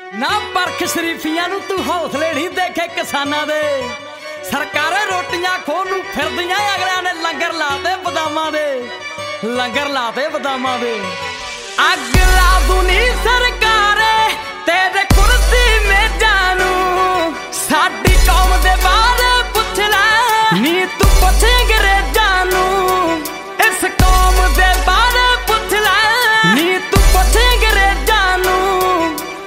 ना परख शरीफियां नू तू हौसले नहीं देखे किसानां दे। सरकारें रोटियां खोन नू फिरदियां अगलियां ने लंगर लाते बदामां दे, लंगर लाते बदामां दे। अग ला दूं नी सरकार